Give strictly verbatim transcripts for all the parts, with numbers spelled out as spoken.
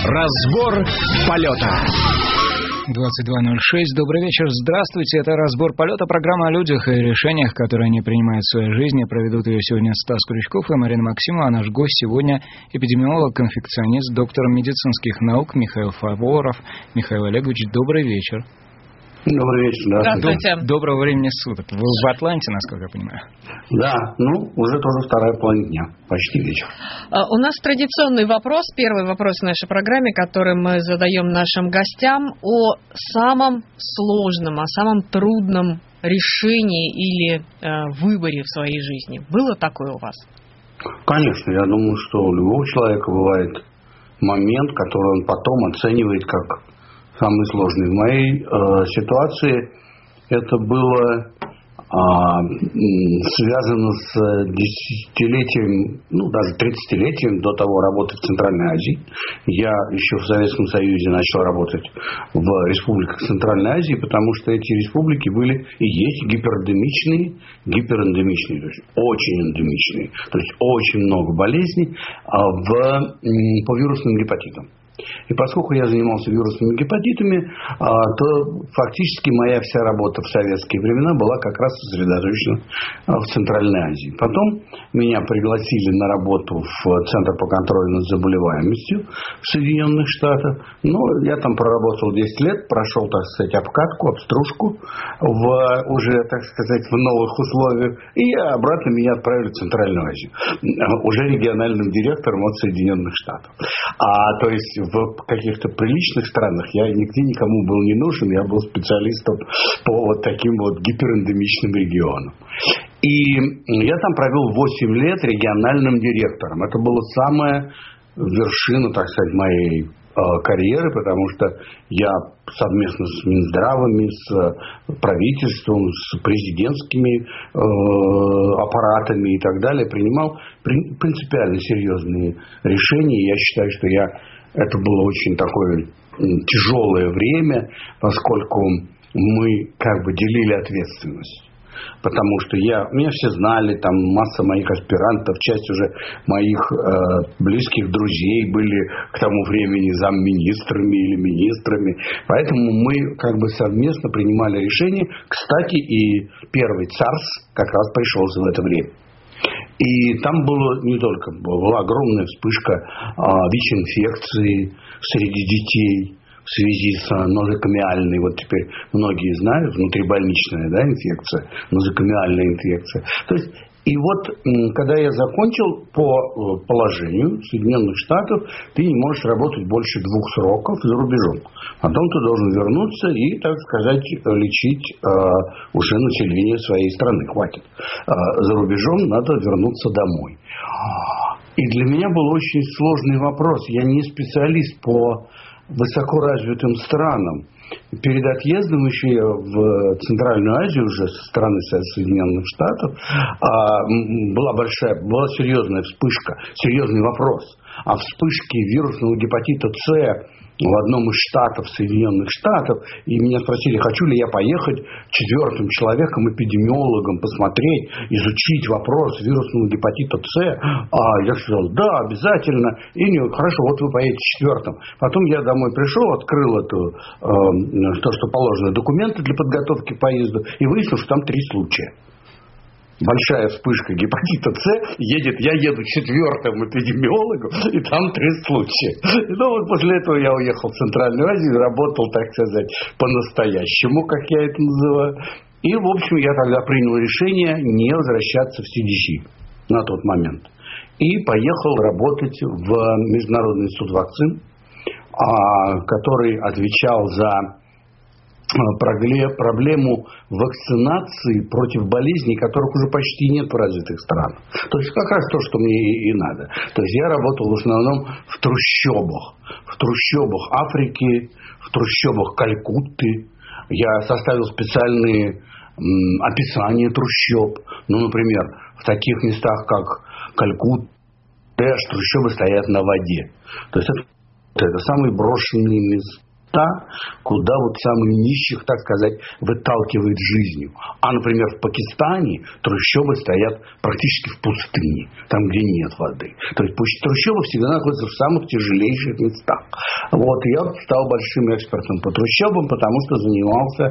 Разбор полета. двадцать два ноль шесть. Добрый вечер. Здравствуйте. Это «Разбор полета», программа о людях и решениях, которые они принимают в своей жизни. Проведут ее сегодня Стас Крючков и Марина Максимова. А наш гость сегодня эпидемиолог-конфекционист, доктор медицинских наук Михаил Фаворов. Михаил Олегович, добрый вечер. Добрый вечер, здравствуйте. Здравствуйте. Доброго времени суток. Вы в Атланте, насколько я понимаю. Да, ну, уже тоже вторая половина дня, почти вечер. У нас традиционный вопрос, первый вопрос в нашей программе, который мы задаем нашим гостям, о самом сложном, о самом трудном решении или э, выборе в своей жизни. Было такое у вас? Конечно, я думаю, что у любого человека бывает момент, который он потом оценивает как самый сложный. В моей э, ситуации это было а, связано с десятилетием, ну даже тридцатилетием до того работы в Центральной Азии. Я еще в Советском Союзе начал работать в республиках Центральной Азии, потому что эти республики были и есть гиперэндемичные, гиперэндемичные, то есть очень эндемичные, то есть очень много болезней а, в, по вирусным гепатитам. И поскольку я занимался вирусными гепатитами, то фактически моя вся работа в советские времена была как раз сосредоточена в Центральной Азии. Потом меня пригласили на работу в Центр по контролю над заболеваемостью в Соединенных Штатах. Но я там проработал десять лет, прошел, так сказать, обкатку, обстружку в, уже, так сказать, в новых условиях. И обратно меня отправили в Центральную Азию. Уже региональным директором от Соединенных Штатов. А, то есть в каких-то приличных странах я нигде никому был не нужен. Я был специалистом по вот таким вот гиперэндемичным регионам. И я там провел восемь лет региональным директором. Это была самая вершина, так сказать, моей карьеры, потому что я совместно с Минздравами, с правительством, с президентскими э, аппаратами и так далее принимал принципиально серьезные решения. Я считаю, что я это было очень такое тяжелое время, поскольку мы как бы делили ответственность. Потому что я, меня все знали, там масса моих аспирантов, часть уже моих э, близких друзей были к тому времени замминистрами или министрами. Поэтому мы как бы совместно принимали решения. Кстати, и первый ЦАРС как раз пришелся в это время. И там было не только, была огромная вспышка а, ВИЧ-инфекции среди детей в связи с нозокомиальной, вот теперь многие знают, внутрибольничная, да, инфекция, нозокомиальная инфекция. То есть, и вот, когда я закончил, по положению Соединенных Штатов, ты не можешь работать больше двух сроков за рубежом. Потом ты должен вернуться и, так сказать, лечить э, уже население своей страны. Хватит. Э, за рубежом надо вернуться домой. И для меня был очень сложный вопрос. Я не специалист по высокоразвитым странам. Перед отъездом еще я в Центральную Азию, уже со стороны Соединенных Штатов, была большая, была серьезная вспышка, серьезный вопрос о вспышке вирусного гепатита С в одном из штатов Соединенных Штатов. И меня спросили, хочу ли я поехать четвертым человеком, эпидемиологом, посмотреть, изучить вопрос вирусного гепатита С. А я сказал, да, обязательно. И не, хорошо, вот вы поедете четвертым. Потом я домой пришел, открыл эту, э, то, что положено, документы для подготовки к поезду, и выяснил, что там три случая. Большая вспышка гепатита С, едет, я еду четвертым эпидемиологом, и там три случая. И, ну, вот после этого я уехал в Центральную Азию, работал, так сказать, по-настоящему, как я это называю. И, в общем, я тогда принял решение не возвращаться в Си Ди Си на тот момент. И поехал работать в Международный институт вакцин, который отвечал за проблему вакцинации против болезней, которых уже почти нет в развитых странах. То есть как раз то, что мне и надо. То есть я работал в основном в трущобах. В трущобах Африки, в трущобах Калькутты. Я составил специальные м, описания трущоб. Ну, например, в таких местах, как Калькутта, трущобы стоят на воде. То есть это, это самые брошенные места, куда вот самых нищих, так сказать, выталкивает жизнью. А, например, в Пакистане трущобы стоят практически в пустыне, там, где нет воды. То есть трущобы всегда находятся в самых тяжелейших местах. Вот, я стал большим экспертом по трущобам, потому что занимался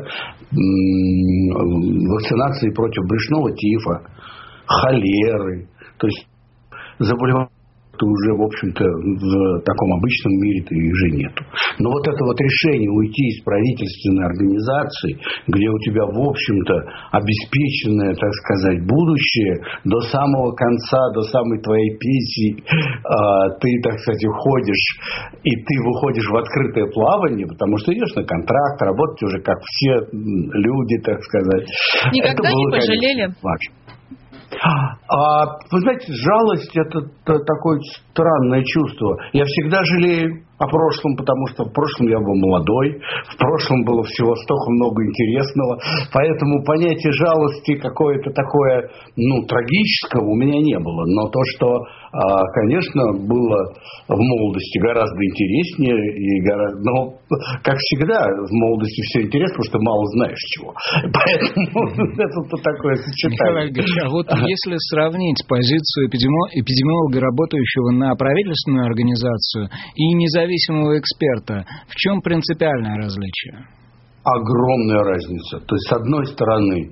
м- вакцинацией против брюшного тифа, холеры, то есть заболевания уже, в общем-то, в таком обычном мире-то их же нету. Но вот это вот решение уйти из правительственной организации, где у тебя, в общем-то, обеспеченное, так сказать, будущее, до самого конца, до самой твоей пенсии, ты, так сказать, уходишь, и ты выходишь в открытое плавание, потому что идешь на контракт, работать уже как все люди, так сказать. Никогда это было, не пожалели? Конечно, А, вы знаете, жалость – это такое странное чувство. Я всегда жалею о прошлом, потому что в прошлом я был молодой, в прошлом было всего столько много интересного, поэтому понятие жалости какое-то такое, ну, трагического у меня не было. Но то, что, конечно, было в молодости гораздо интереснее, и гораздо, но, как всегда, в молодости все интересно, потому что мало знаешь чего. Поэтому это такое сочетание. Михаил Олегович, а вот если сравнить позицию эпидемиолога, работающего на правительственную организацию, и независимого эксперта, в чем принципиальное различие? Огромная разница. То есть, с одной стороны,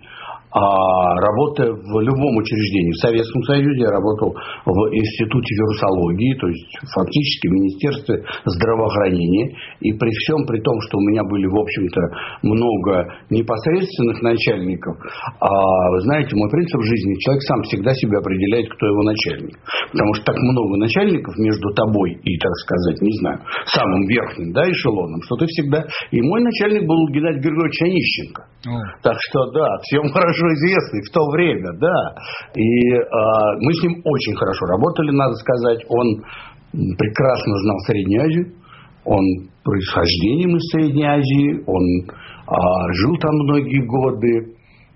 работая в любом учреждении, в Советском Союзе я работал в Институте вирусологии, то есть фактически в Министерстве здравоохранения, и при всем при том, что у меня были, в общем-то, много непосредственных начальников, а, вы знаете, мой принцип жизни, человек сам всегда себе определяет, кто его начальник, потому что так много начальников между тобой и, так сказать, не знаю, самым верхним, да, эшелоном, что ты всегда... И мой начальник был Геннадий Григорьевич Онищенко. Mm. Так что, да, всем хорошо известный в то время, да. И э, мы с ним очень хорошо работали, надо сказать. Он прекрасно знал Среднюю Азию. Он происхождением из Средней Азии. Он э, жил там многие годы.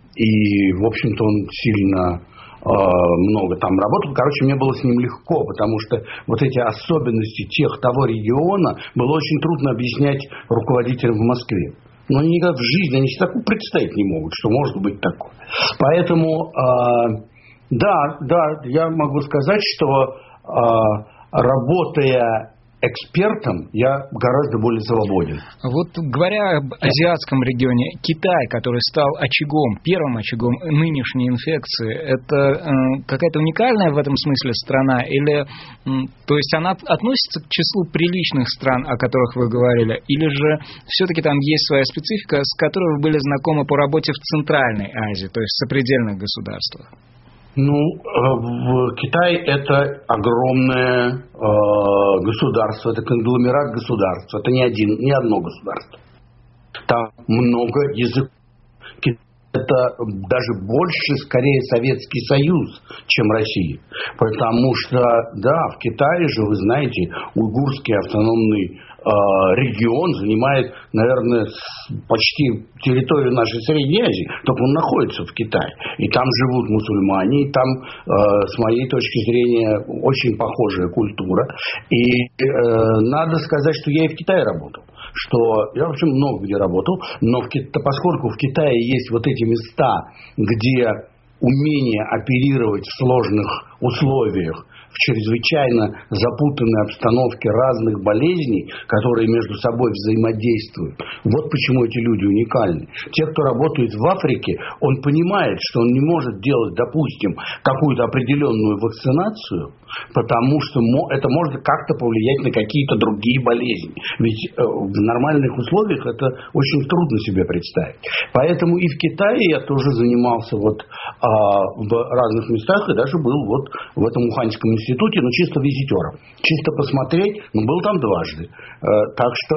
И, в общем-то, он сильно э, много там работал. Короче, мне было с ним легко, потому что вот эти особенности тех, того региона было очень трудно объяснять руководителям в Москве. Но они никогда в жизни, они себе такое представить не могут, что может быть такое. Поэтому, э, да, да, я могу сказать, что э, работая экспертом, я гораздо более свободен. Вот говоря об азиатском регионе, Китай, который стал очагом, первым очагом нынешней инфекции, это э, какая-то уникальная в этом смысле страна? Или, э, то есть она относится к числу приличных стран, о которых вы говорили? Или же все-таки там есть своя специфика, с которой вы были знакомы по работе в Центральной Азии, то есть в сопредельных государствах? Ну, в Китае это огромное э, государство, это конгломерат государств, это не один, не одно государство. Там много языков. Это даже больше, скорее, Советский Союз, чем Россия. Потому что, да, в Китае же, вы знаете, уйгурский автономный э, регион занимает, наверное, почти территорию нашей Средней Азии, только он находится в Китае. И там живут мусульмане, и там, э, с моей точки зрения, очень похожая культура. И э, надо сказать, что я и в Китае работал. Что я, в общем, много где работал, но в, поскольку в Китае есть вот эти места, где умение оперировать в сложных условиях, в чрезвычайно запутанной обстановке разных болезней, которые между собой взаимодействуют. Вот почему эти люди уникальны. Те, кто работает в Африке, он понимает, что он не может делать, допустим, какую-то определенную вакцинацию, потому что это может как-то повлиять на какие-то другие болезни. Ведь в нормальных условиях это очень трудно себе представить. Поэтому и в Китае я тоже занимался вот в разных местах, и даже был вот в этом Уханьском институте, но чисто визитером. Чисто посмотреть, но был там дважды. Так что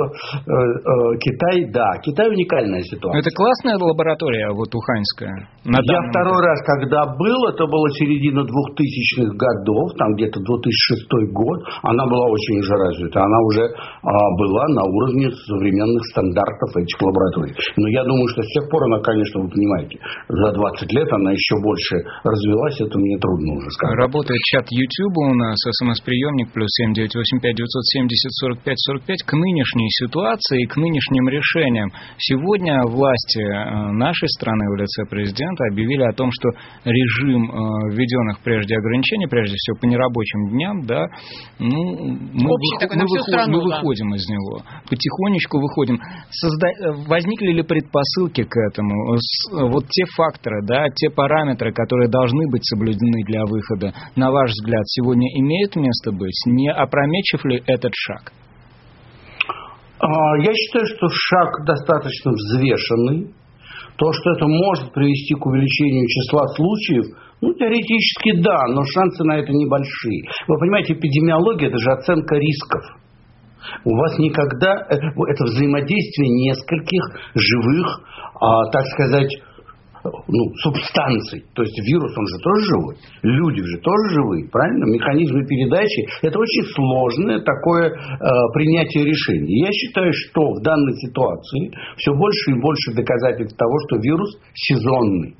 Китай, да, Китай уникальная ситуация. Это классная лаборатория, вот Уханьская. Я второй раз, когда был, это было середина двухтысячных годов, там где-то две тысячи шестой год, она была очень уже развита. Она уже была на уровне современных стандартов этих лабораторий. Но я думаю, что с тех пор она, конечно, вы понимаете, за двадцать лет она еще больше развилась, это мне трудно уже сказать. Работает чат YouTube у нас, СМС-приемник, плюс семь девятьсот восемьдесят пять девятьсот семьдесят сорок пять сорок пять. К нынешней ситуации и к нынешним решениям. Сегодня власти нашей страны в лице президента объявили о том, что режим введенных прежде ограничений, прежде всего по неработе рабочим дням, да, ну, мы, Общий такой, мы, на всю выход, страну, мы да. выходим из него, потихонечку выходим. Созда... Возникли ли предпосылки к этому? Вот те факторы, да, те параметры, которые должны быть соблюдены для выхода, на ваш взгляд, сегодня имеют место быть? Не опрометчив ли этот шаг? Я считаю, что шаг достаточно взвешенный. То, что это может привести к увеличению числа случаев, ну, теоретически да, но шансы на это небольшие. Вы понимаете, эпидемиология – это же оценка рисков. У вас никогда это взаимодействие нескольких живых, а, так сказать, ну, субстанций. То есть вирус, он же тоже живой. Люди же тоже живые, правильно? Механизмы передачи – это очень сложное такое э, принятие решений. Я считаю, что в данной ситуации все больше и больше доказательств того, что вирус сезонный.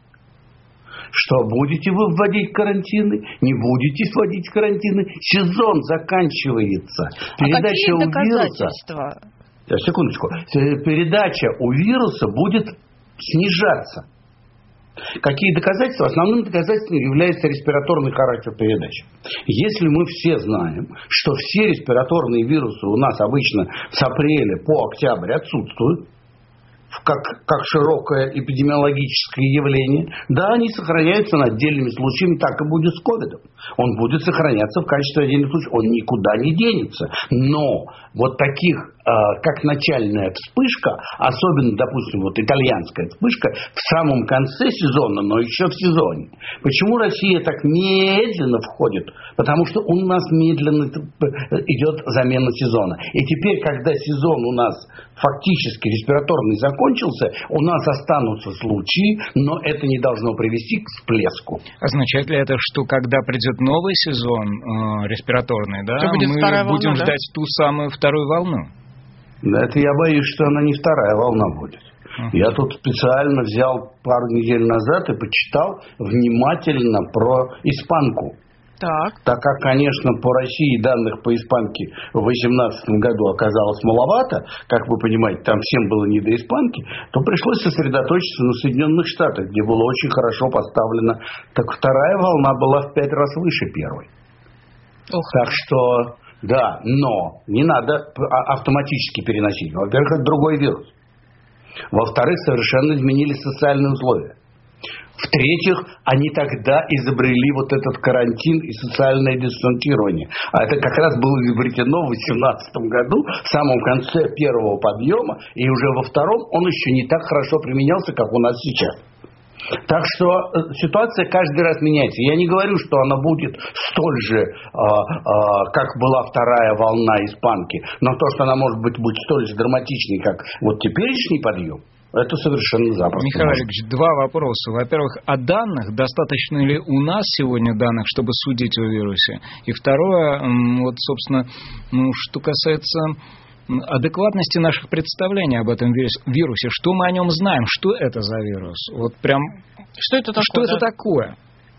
Что будете вы вводить карантины, не будете вводить карантины, сезон заканчивается. Передача а какие у доказательства? Вируса, секундочку, передача у вируса будет снижаться. Какие доказательства? Основным доказательством является респираторный характер передачи. Если мы все знаем, что все респираторные вирусы у нас обычно с апреля по октябрь отсутствуют, как, как широкое эпидемиологическое явление, да, они сохраняются над отдельными случаями, так и будет с ковидом. Он будет сохраняться в качестве отдельных случаев, он никуда не денется. Но вот таких, э, как начальная вспышка, особенно, допустим, вот итальянская вспышка, в самом конце сезона, но еще в сезоне. Почему Россия так медленно входит? Потому что у нас медленно идет замена сезона. И теперь, когда сезон у нас фактически респираторный закончился, у нас останутся случаи, но это не должно привести к всплеску. Означает ли это, что когда придет новый сезон э, респираторный, да, будет мы будем волна, ждать да? ту самую вторую волну? Да, это я боюсь, что она не вторая волна будет. Uh-huh. Я тут специально взял пару недель назад и почитал внимательно про испанку. Так. Так как, конечно, по России данных по испанке в две тысячи восемнадцатом году оказалось маловато, как вы понимаете, там всем было не до испанки, то пришлось сосредоточиться на Соединенных Штатах, где было очень хорошо поставлено. Так вторая волна была в пять раз выше первой. Ох. Так что, да, но не надо автоматически переносить. Во-первых, это другой вирус. Во-вторых, совершенно изменились социальные условия. В-третьих, они тогда изобрели вот этот карантин и социальное дистанцирование. А это как раз было изобретено в две тысячи восемнадцатом году, в самом конце первого подъема, и уже во втором он еще не так хорошо применялся, как у нас сейчас. Так что ситуация каждый раз меняется. Я не говорю, что она будет столь же, э, э, как была вторая волна испанки, но то, что она может быть, быть столь же драматичной, как вот теперешний подъем, это совершенно запросто. Михаил Олегович, два вопроса. Во-первых, о данных. Достаточно ли у нас сегодня данных, чтобы судить о вирусе? И второе, вот, собственно, ну, что касается адекватности наших представлений об этом вирусе. Что мы о нем знаем? Что это за вирус? Вот прям... Что это такое? Что да? это такое?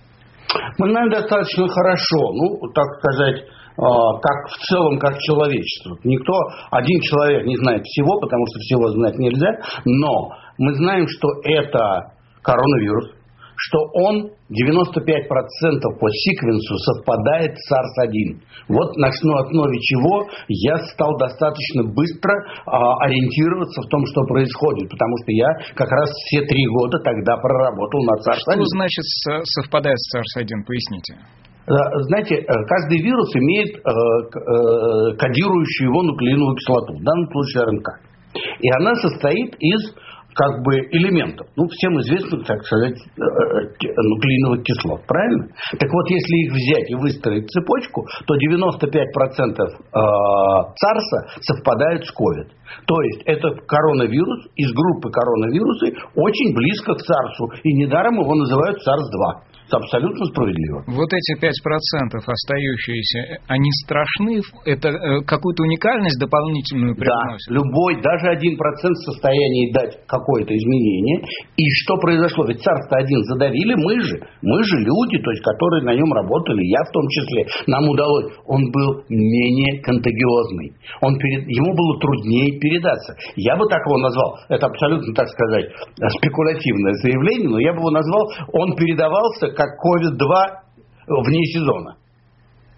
Мы знаем достаточно хорошо. Ну, так сказать, как в целом, как человечество. Никто, один человек не знает всего, потому что всего знать нельзя. Но мы знаем, что это коронавирус, что он девяносто пять процентов по секвенсу совпадает с сарс один. Вот на основе чего я стал достаточно быстро а, ориентироваться в том, что происходит. Потому что я как раз все три года тогда проработал над сарс один. Что значит совпадает с сарс один? Поясните. Знаете, каждый вирус имеет э, э, кодирующую его нуклеиновую кислоту, в данном случае эр эн ка. И она состоит из как бы элементов, ну, всем известных, так сказать, нуклеиновых кислот, правильно? Так вот, если их взять и выстроить цепочку, то девяносто пять процентов сарса совпадают с ковид. То есть, это коронавирус из группы коронавирусы очень близко к сарсу, и недаром его называют сарс два. Абсолютно справедливо. Вот эти пять процентов остающиеся, они страшны? Это э, какую-то уникальность дополнительную привносят? Да, любой, даже один процент в состоянии дать какое-то изменение. И что произошло? Ведь сарс один задавили мы же. Мы же люди, то есть, которые на нем работали, я в том числе. Нам удалось. Он был менее контагиозный. Он перед, ему было труднее передаться. Я бы так его назвал. Это абсолютно, так сказать, спекулятивное заявление, но я бы его назвал, он передавался как ковид два вне сезона.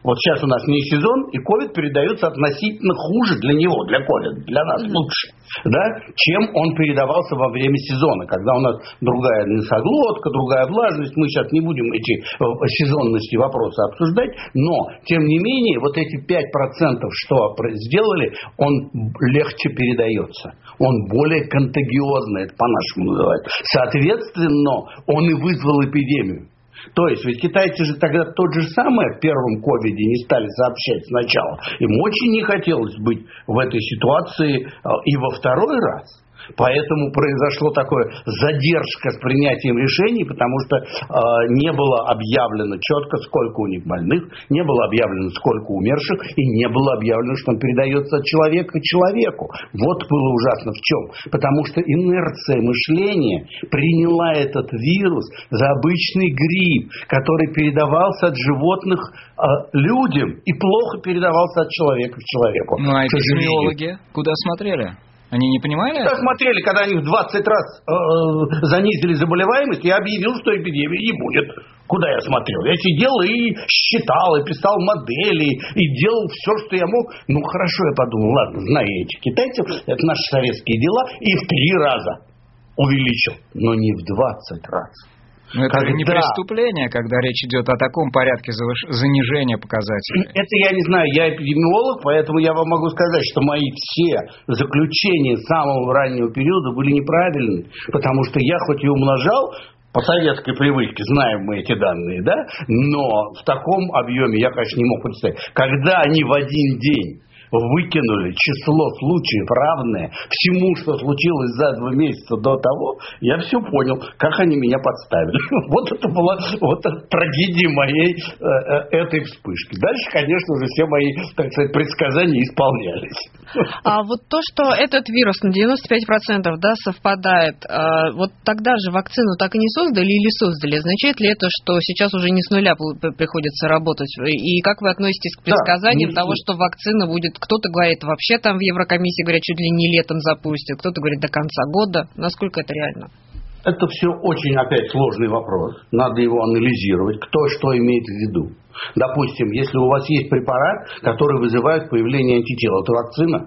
Вот сейчас у нас не сезон, и ковид передается относительно хуже для него, для ковида, для нас лучше, да, чем он передавался во время сезона, когда у нас другая носоглотка, другая влажность. Мы сейчас не будем эти сезонности вопросы обсуждать, но, тем не менее, вот эти пять процентов, что сделали, он легче передается. Он более контагиозный, это по-нашему называют. Соответственно, он и вызвал эпидемию. То есть, ведь китайцы же тогда тот же самое в первом ковиде не стали сообщать сначала. Им очень не хотелось быть в этой ситуации и во второй раз. Поэтому произошла такая задержка с принятием решений, потому что э, не было объявлено четко, сколько у них больных, не было объявлено, сколько умерших, и не было объявлено, что он передается от человека к человеку. Вот было ужасно в чем. Потому что инерция мышления приняла этот вирус за обычный грипп, который передавался от животных э, людям и плохо передавался от человека к человеку. Ну а эпидемиологи куда смотрели? Они не понимали? Когда смотрели, когда они в двадцать раз э, занизили заболеваемость, я объявил, что эпидемии не будет. Куда я смотрел? Я сидел и считал, и писал модели, и делал все, что я мог. Ну, хорошо, я подумал, ладно, знаю этих китайцев, это наши советские дела, и в три раза увеличил. Но не в двадцать раз. Но это когда... не преступление, когда речь идет о таком порядке завыш... занижения показателей. Это я не знаю, я эпидемиолог, поэтому я вам могу сказать, что мои все заключения самого раннего периода были неправильны, потому что я хоть и умножал, по советской привычке, знаем мы эти данные, да, но в таком объеме я, конечно, не мог представить. Когда они в один день выкинули число случаев, равное всему, что случилось за два месяца до того, я все понял, как они меня подставили. Вот это была вот эта трагедия моей э, этой вспышки. Дальше, конечно, уже все мои, так сказать, предсказания исполнялись. А вот то, что этот вирус на девяносто пять процентов, да, совпадает, э, вот тогда же вакцину так и не создали или создали? Означает ли это, что сейчас уже не с нуля приходится работать? И как вы относитесь к предсказаниям да, того, что вакцина будет... Кто-то говорит, вообще там в Еврокомиссии говорят, чуть ли не летом запустят, кто-то говорит, до конца года. Насколько это реально? Это все очень, опять, сложный вопрос. Надо его анализировать, кто что имеет в виду. Допустим, если у вас есть препарат, который вызывает появление антител, это вакцина?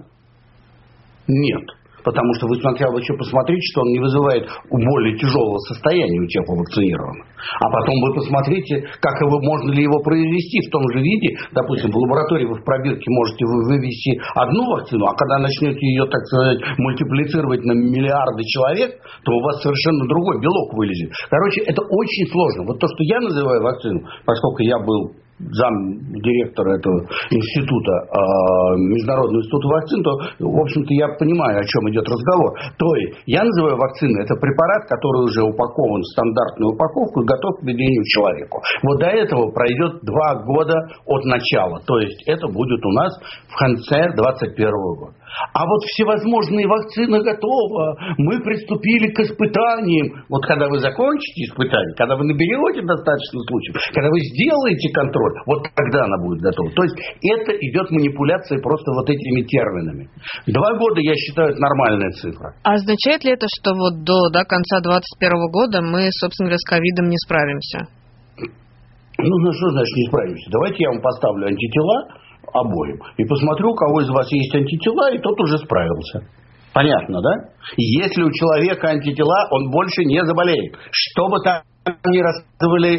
Нет. Потому что вы сначала еще посмотрите, что он не вызывает более тяжелого состояния у тех, кто вакцинирован. А потом вы посмотрите, как его, можно ли его произвести в том же виде. Допустим, в лаборатории вы в пробирке можете вывести одну вакцину, а когда начнете ее, так сказать, мультиплицировать на миллиарды человек, то у вас совершенно другой белок вылезет. Короче, это очень сложно. Вот то, что я называю вакцину, поскольку я был замдиректора этого института, э, Международного института вакцин, то, в общем-то, я понимаю, о чем идет разговор. То есть, я называю вакциной, это препарат, который уже упакован в стандартную упаковку и готов к введению человеку. Вот до этого пройдет два года от начала. То есть, это будет у нас в конце двадцать первого года. А вот всевозможные вакцины готовы, мы приступили к испытаниям. Вот когда вы закончите испытания, когда вы наберете достаточно случаев, когда вы сделаете контроль, вот тогда она будет готова. То есть это идет манипуляция просто вот этими терминами. Два года, я считаю, это нормальная цифра. А означает ли это, что вот до, до конца двадцать первого года мы, собственно говоря, с ковидом не справимся? Ну, ну что значит не справимся? Давайте я вам поставлю антитела обоим. И посмотрю, у кого из вас есть антитела, и тот уже справился. Понятно, да? Если у человека антитела, он больше не заболеет. Что бы там ни рассказывали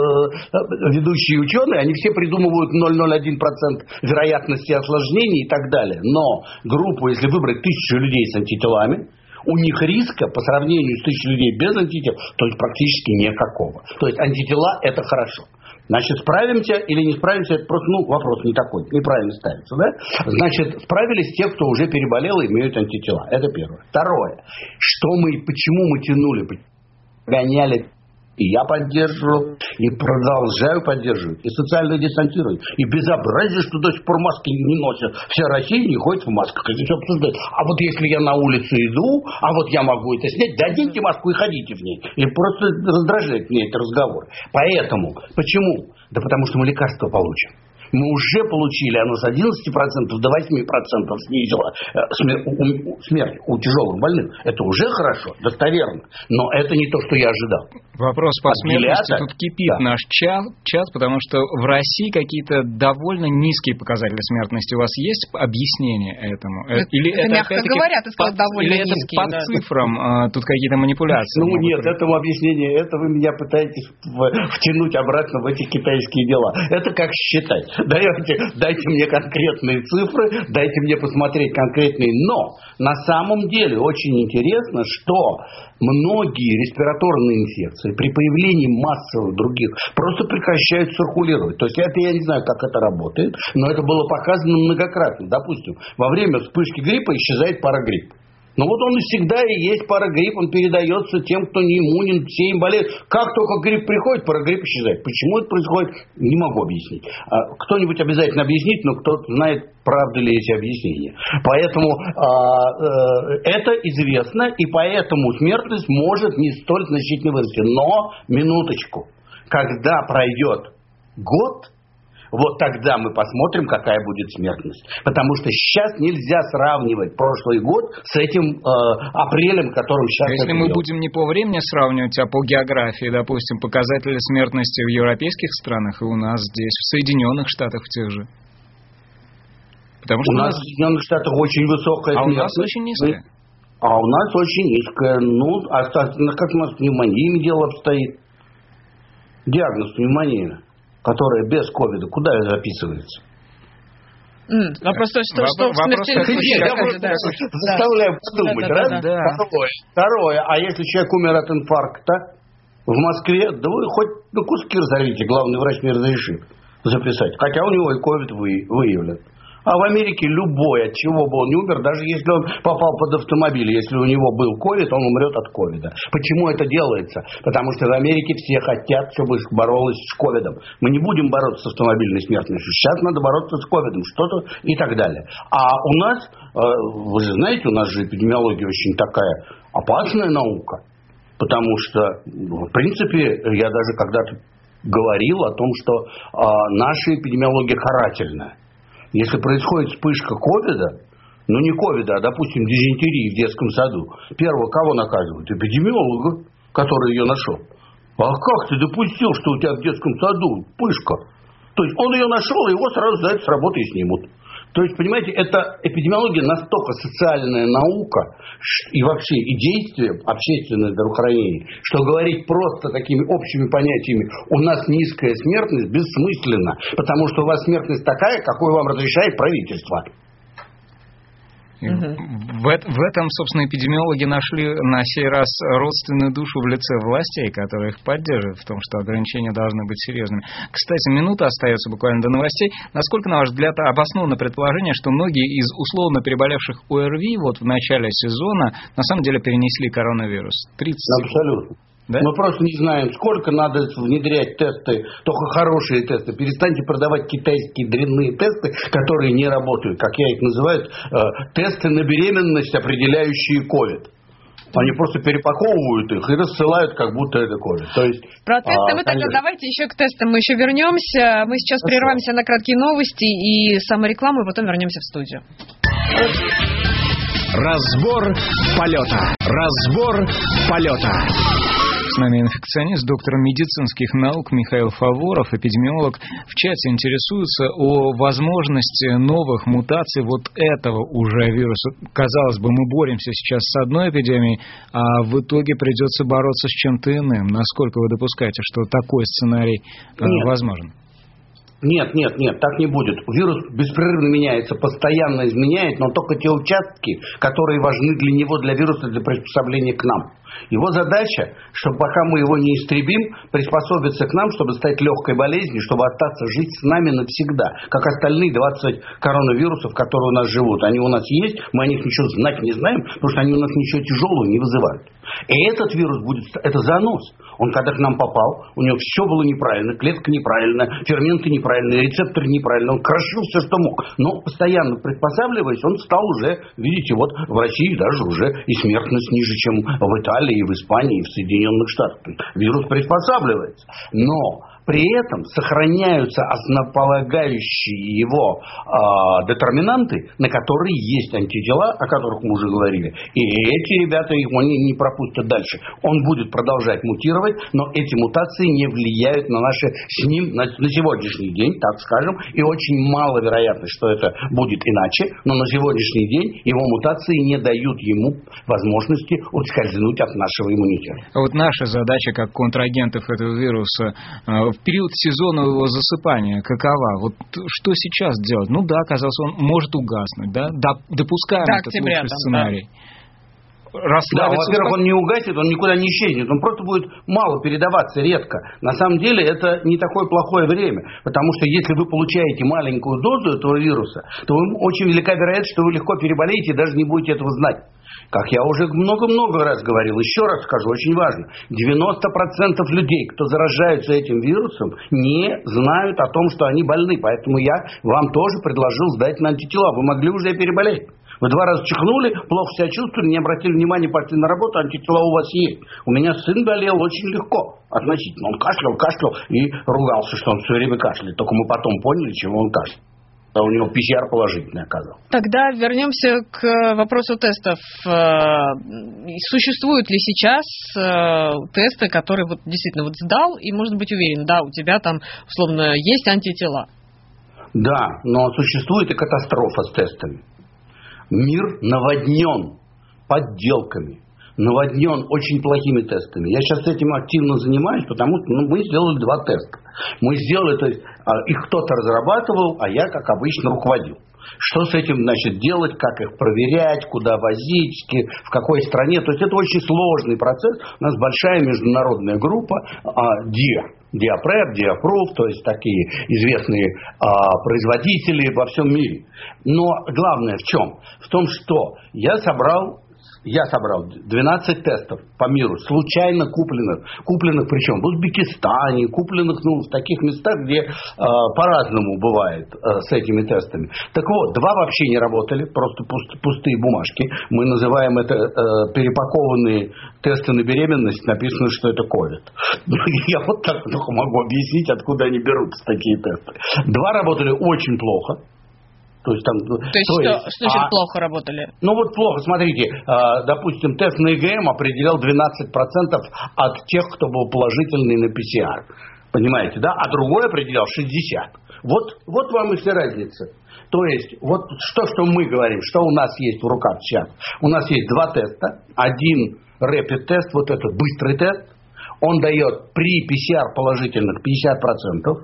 э, ведущие ученые, они все придумывают ноль целых ноль один процента вероятности осложнений и так далее. Но группу, если выбрать тысячу людей с антителами, у них риска по сравнению с тысячей людей без антител, то есть практически никакого. То есть антитела – это хорошо. Значит, справимся или не справимся, это просто, ну, вопрос не такой, неправильно ставится, да? Значит, справились те, кто уже переболел и имеют антитела. Это первое. Второе. Что мы, почему мы тянули, гоняли, и я поддерживал, и продолжаю поддерживать, и социально дистанцировать, и безобразие, что до сих пор маски не носят. Вся Россия не ходит в масках, это все обсуждают. А вот если я на улицу иду, а вот я могу это снять, да оденьте маску и ходите в ней. И просто раздражает мне этот разговор. Поэтому, почему? Да потому что мы лекарства получим. Мы уже получили, оно с одиннадцати процентов до восьми процентов снизило смерть у, смерть у тяжелых больных. Это уже хорошо, достоверно. Но это не то, что я ожидал. Вопрос по смертности тут кипит, да. Наш чат, чат, потому что в России какие-то довольно низкие показатели смертности. У вас есть объяснение этому? Это, Или это, это мягко говоря, ты сказал, по, довольно или низкие. Это по да. цифрам а, тут какие-то манипуляции? Ну нет, быть. Этому объяснение, это вы меня пытаетесь втянуть обратно в эти китайские дела. Это как считать. Дайте, дайте мне конкретные цифры, дайте мне посмотреть конкретные. Но на самом деле очень интересно, что многие респираторные инфекции при появлении массовых других просто прекращают циркулировать. То есть это я не знаю, как это работает, но это было показано многократно. Допустим, во время вспышки гриппа исчезает парагрипп. Но вот он и всегда и есть парагрипп, он передается тем, кто не иммунен, все им болеют. Как только грипп приходит, парагрипп исчезает. Почему это происходит, не могу объяснить. Кто-нибудь обязательно объяснит, но кто-то знает, правда ли эти объяснения. Поэтому э, э, это известно, и поэтому смертность может не столь значительно вырасти. Но, минуточку, когда пройдет год, вот тогда мы посмотрим, какая будет смертность. Потому что сейчас нельзя сравнивать прошлый год с этим э, апрелем, которым сейчас... А если мы делает. будем не по времени сравнивать, а по географии, допустим, показатели смертности в европейских странах и у нас здесь, в Соединенных Штатах в тех же. Потому что у нас в Соединенных Штатах очень высокая а смертность. А у нас очень низкая. А у нас очень низкая. Ну, а как у нас с пневмонией дело обстоит? Диагноз пневмония, которая без ковида, куда записывается? Mm, вопрос то, что, что в смертельных случаях. Я просто да, заставляю подумать. Да, да, раз, да, да. Второе. Второе. А если человек умер от инфаркта в Москве, да вы хоть ну, куски разорвите, главный врач не разрешит записать. Хотя у него и ковид выявлен. А в Америке любой, от чего бы он не умер, даже если он попал под автомобиль, если у него был ковид, он умрет от ковида. Почему это делается? Потому что в Америке все хотят, чтобы боролась с ковидом. Мы не будем бороться с автомобильной смертностью. Сейчас надо бороться с ковидом, что-то и так далее. А у нас, вы же знаете, у нас же эпидемиология очень такая опасная наука. Потому что, в принципе, я даже когда-то говорил о том, что наша эпидемиология карательная. Если происходит вспышка ковида, ну не ковида, а, допустим, дизентерии в детском саду, первого кого наказывают? Эпидемиолога, который ее нашел. А как ты допустил, что у тебя в детском саду вспышка? То есть он ее нашел, и его сразу за это с работы и снимут. То есть, понимаете, это эпидемиология настолько социальная наука и вообще и действие общественное здравоохранение, что говорить просто такими общими понятиями «у нас низкая смертность» бессмысленно, потому что у вас смертность такая, какую вам разрешает правительство. Угу. В, в этом, собственно, эпидемиологи нашли на сей раз родственную душу в лице властей, которые их поддерживают в том, что ограничения должны быть серьезными. Кстати, минута остается буквально до новостей. Насколько, на ваш взгляд, обосновано предположение, что многие из условно переболевших ОРВИ вот в начале сезона на самом деле перенесли коронавирус? тридцать Абсолютно. Да? Мы просто не знаем, сколько надо внедрять тесты, только хорошие тесты. Перестаньте продавать китайские дрянные тесты, которые не работают, как я их называю, э, тесты на беременность, определяющие ковид. Они просто перепаковывают их и рассылают, как будто это ковид. То есть, про тесты а, мы тогда давайте еще к тестам мы еще вернемся. Мы сейчас Хорошо. прервемся на краткие новости и саморекламу, и потом вернемся в студию. Разбор полета. Разбор полета. С нами инфекционист, доктор медицинских наук Михаил Фаворов, эпидемиолог. В чате интересуется о возможности новых мутаций вот этого уже вируса. Казалось бы, мы боремся сейчас с одной эпидемией, а в итоге придется бороться с чем-то иным. Насколько вы допускаете, что такой сценарий Нет. возможен? Нет, нет, нет, так не будет. Вирус беспрерывно меняется, постоянно изменяет, но только те участки, которые важны для него, для вируса, для приспособления к нам. Его задача, чтобы пока мы его не истребим, приспособиться к нам, чтобы стать легкой болезнью, чтобы остаться жить с нами навсегда. Как остальные двадцать коронавирусов, которые у нас живут. Они у нас есть, мы о них ничего знать не знаем, потому что они у нас ничего тяжелого не вызывают. И этот вирус будет, это занос. Он когда к нам попал, у него все было неправильно, клетка неправильная, ферменты неправильные, рецепторы неправильные, он крошил все, что мог. Но постоянно приспосабливаясь, он стал уже, видите, вот в России даже уже и смертность ниже, чем в Италии, и в Испании, и в Соединенных Штатах. Вирус приспосабливается. Но При этом сохраняются основополагающие его э, детерминанты, на которые есть антитела, о которых мы уже говорили. И эти ребята, их они не пропустят дальше. Он будет продолжать мутировать, но эти мутации не влияют на наши с ним на, на сегодняшний день, так скажем, и очень маловероятно, что это будет иначе, но на сегодняшний день его мутации не дают ему возможности ускользнуть от нашего иммунитета. А вот наша задача как контрагентов этого вируса в период сезонного засыпания какова? Вот что сейчас делать? Ну да, казалось, он может угаснуть, да? Допускаем до этот октября, лучший там, сценарий. Да. Да, во-первых, он не угаснет, он никуда не исчезнет, он просто будет мало передаваться, редко. На самом деле это не такое плохое время, потому что если вы получаете маленькую дозу этого вируса, то очень велика вероятность, что вы легко переболеете и даже не будете этого знать. Как я уже много-много раз говорил, еще раз скажу, очень важно, девяносто процентов людей, кто заражаются этим вирусом, не знают о том, что они больны. Поэтому я вам тоже предложил сдать на антитела. Вы могли уже переболеть. Вы два раза чихнули, плохо себя чувствовали, не обратили внимания, пошли на работу, антитела у вас есть. У меня сын болел очень легко, относительно. Он кашлял, кашлял и ругался, что он все время кашляет. Только мы потом поняли, чего он кашляет. А у него пи си ар положительный оказался. Тогда вернемся к вопросу тестов. Существуют ли сейчас тесты, которые вот действительно вот сдал и может быть уверен, да, у тебя там условно есть антитела? Да, но существует и катастрофа с тестами. Мир наводнен подделками, наводнен очень плохими тестами. Я сейчас этим активно занимаюсь, потому что ну, мы сделали два теста. Мы сделали, то есть их кто-то разрабатывал, а я, как обычно, руководил. Что с этим, значит, делать, как их проверять, куда возить, в какой стране. То есть это очень сложный процесс. У нас большая международная группа ди эй, Диапреп, Диапруф, то есть такие известные а, производители во всем мире. Но главное в чем? В том, что я собрал Я собрал двенадцать тестов по миру, случайно купленных. Купленных причем в Узбекистане, купленных ну, в таких местах, где э, по-разному бывает э, с этими тестами. Так вот, два вообще не работали, просто пуст, пустые бумажки. Мы называем это э, перепакованные тесты на беременность, написано, что это ковид. Я вот так только могу объяснить, откуда они берутся, такие тесты. Два работали очень плохо. То есть, там, то есть, то что, есть, что значит а, плохо работали? Ну вот плохо, смотрите, э, допустим, тест на ИГМ определял двенадцать процентов от тех, кто был положительный на пи си ар. Понимаете, да? А другой определял шестьдесят процентов. Вот, вот вам и вся разница. То есть, вот что, что мы говорим, что у нас есть в руках сейчас. У нас есть два теста. Один рэпид-тест, вот этот быстрый тест. Он дает при пи си ар положительных пятьдесят процентов.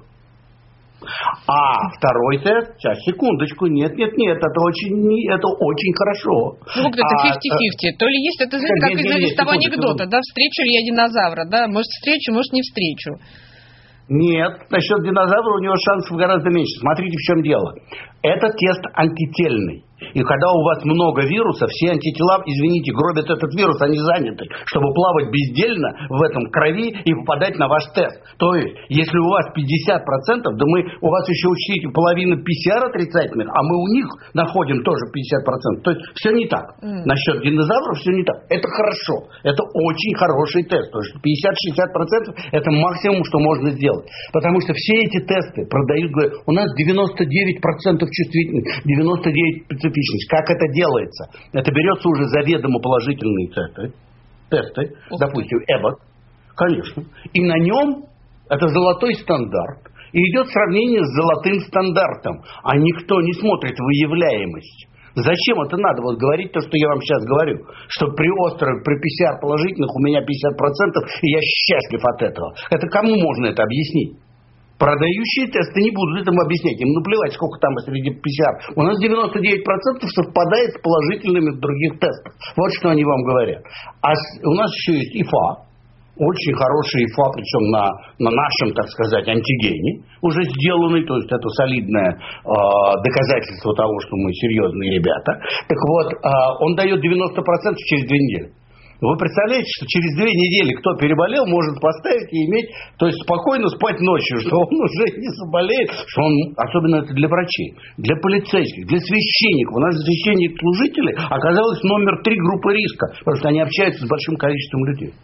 А второй тест, сейчас, секундочку, нет, нет, нет, это очень, это очень хорошо. Ну, как это пятьдесят на пятьдесят. То ли есть, это знаете, как из того анекдота, да, встречу ли я динозавра, да, может встречу, может не встречу. Нет, насчет динозавра у него шансов гораздо меньше. Смотрите, в чем дело. Это тест антительный. И когда у вас много вирусов, все антитела, извините, гробят этот вирус, они заняты, чтобы плавать бездельно в этом крови и попадать на ваш тест. То есть, если у вас пятьдесят процентов, да мы, у вас еще учтите половина пи си ар отрицательных, а мы у них находим тоже пятьдесят процентов. То есть, все не так. Mm. Насчет динозавров все не так. Это хорошо. Это очень хороший тест. То есть, пятьдесят-шестьдесят процентов это максимум, что можно сделать. Потому что все эти тесты продают, говорят, у нас девяносто девять процентов чувствительность, девяносто девять процентов специфичность. Как это делается? Это берется уже заведомо положительные тесты, тесты okay. допустим, Эббот, конечно, и на нем это золотой стандарт, и идет сравнение с золотым стандартом, а никто не смотрит выявляемость. Зачем это надо? Вот говорить то, что я вам сейчас говорю. Что при острых, при пи си ар положительных у меня пятьдесят процентов, и я счастлив от этого. Это кому можно это объяснить? Продающие тесты не будут этому объяснять. Им наплевать, сколько там среди пи си ар. У нас девяносто девять процентов совпадает с положительными в других тестах. Вот что они вам говорят. А у нас еще есть ИФА. Очень хороший ИФА, причем на, на нашем, так сказать, антигене уже сделанный. То есть это солидное э, доказательство того, что мы серьезные ребята. Так вот, э, он дает девяносто процентов через две недели. Вы представляете, что через две недели кто переболел, может поставить и иметь, то есть спокойно спать ночью, что он уже не заболеет, что он, особенно это для врачей, для полицейских, для священников. У нас священник-служители оказалось номер три группы риска, потому что они общаются с большим количеством людей.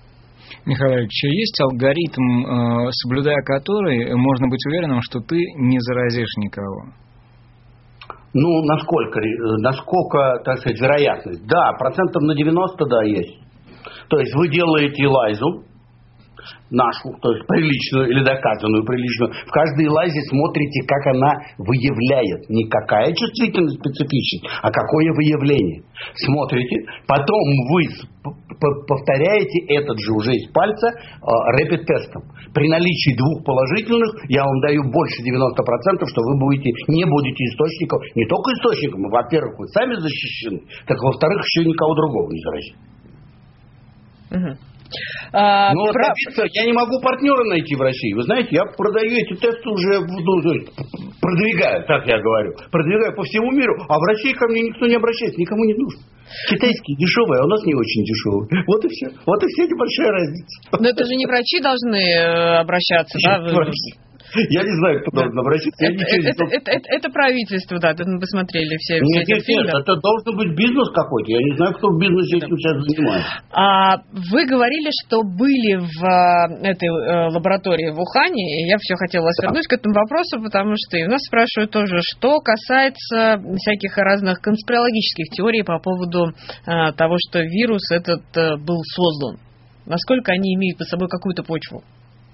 Михаил Ильич, есть алгоритм, соблюдая который можно быть уверенным, что ты не заразишь никого? Ну, насколько, насколько, так сказать, вероятность? Да, процентов на девяносто, да, есть. То есть вы делаете элайзу, нашу, то есть приличную или доказанную приличную. В каждой элайзе смотрите, как она выявляет. Не какая чувствительность специфичность, а какое выявление. Смотрите, потом вы повторяете этот же уже из пальца рэпид-тестом. При наличии двух положительных я вам даю больше девяноста процентов, что вы будете, не будете источником, не только источником, во-первых, вы сами защищены, так во-вторых, еще никого другого не заразите. Угу. А, Но про... добиться, я не могу партнера найти в России. Вы знаете, я продаю эти тесты уже, ну, продвигаю, так я говорю, продвигаю по всему миру, а в России ко мне никто не обращается, никому не нужно. Китайские дешевые, а у нас не очень дешевые. Вот и все. Вот и вся небольшая разница. Но это же не врачи должны обращаться, да? Я не знаю, кто должен обращаться. Это, это, это, это, это правительство, да, мы посмотрели все, все нет, эти фильмы. Нет, это должен быть бизнес какой-то. Я не знаю, кто в бизнесе этим сейчас занимается. А вы говорили, что были в этой лаборатории в Ухане, и я все хотела вас вернуть к этому вопросу, потому что и у нас спрашивают тоже, что касается всяких разных конспирологических теорий по поводу а, того, что вирус этот а, был создан. Насколько они имеют под собой какую-то почву?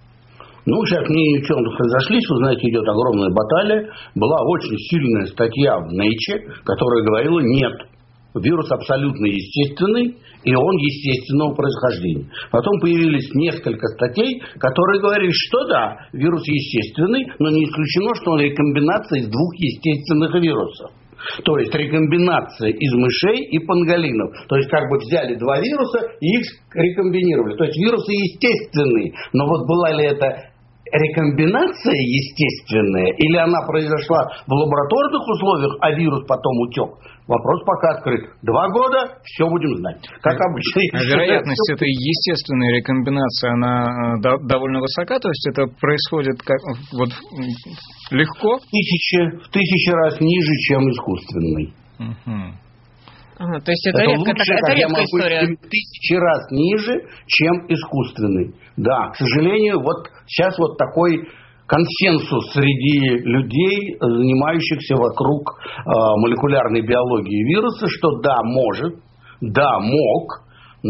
Ну, сейчас мнения ученых разошлись, вы знаете, идет огромная баталия. Была очень сильная статья в Nature, которая говорила, нет, вирус абсолютно естественный, и он естественного происхождения. Потом появились несколько статей, которые говорили, что да, вирус естественный, но не исключено, что он рекомбинация из двух естественных вирусов. То есть рекомбинация из мышей и панголинов. То есть как бы взяли два вируса и их рекомбинировали. То есть вирусы естественные. Но вот была ли это рекомбинация естественная, или она произошла в лабораторных условиях, а вирус потом утек? Вопрос пока открыт. Два года, все будем знать. Как обычно. А вероятность этой естественной рекомбинации, она довольно высока? То есть это происходит как, вот, легко? В тысячи, в тысячи раз ниже, чем искусственный. Угу. Ага, то есть это, это редко, лучше, это редкая история. В тысячи раз ниже, чем искусственный. Да, к сожалению, вот сейчас вот такой консенсус среди людей, занимающихся вокруг э, молекулярной биологии вируса, что да, может, да, мог,